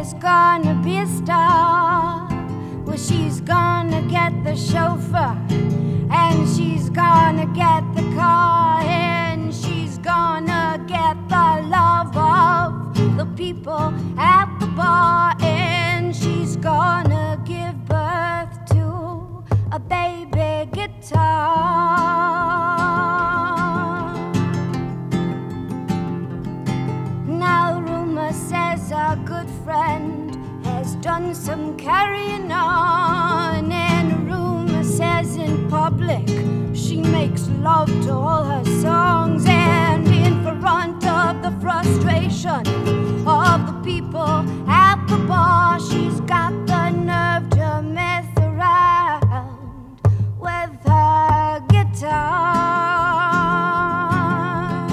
is gonna be a star. Well, she's gonna get the chauffeur, and she's gonna get the car, and she's gonna get the love of the people at the bar, and she's gonna give birth to a baby guitar. Now rumor says a good friend has done some carrying on, and rumor says in public she makes love to all her songs, and in front of the frustration of the people at the bar, she's got the nerve to mess around with her guitar.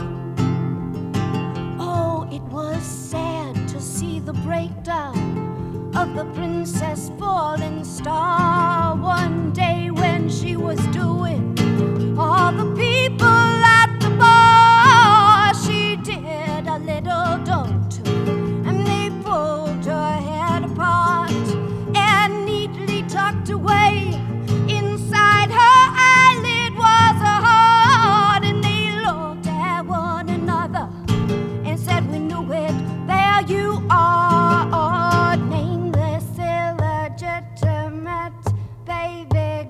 Oh, it was sad to see the breakdown of the Princess Falling Star one day when she was doing all the people at the bar. She did a little don't, and they pulled her head apart and neatly tucked away inside her eyelid was a heart, and they looked at one another and said, "We knew it, there you are, nameless, illegitimate baby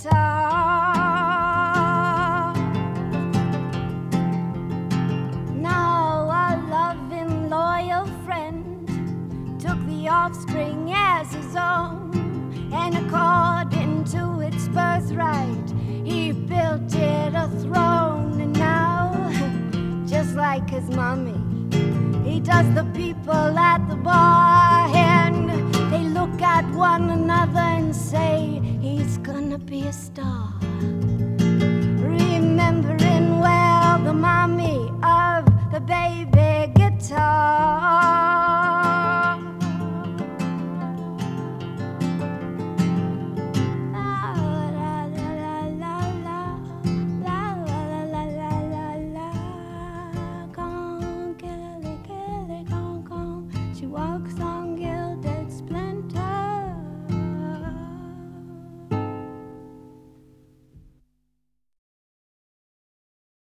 guitar." Now a loving, loyal friend took the offspring as his own, and according to its birthright, he built it a throne. And now, just like his mommy, he does the people at the bar, and they look at one another and say, "He's gonna be a star." Remembering well the mommy of the baby guitar. La la la la la la, la la la la la la. Gone, Kelly, Kelly, gone, gone. She walks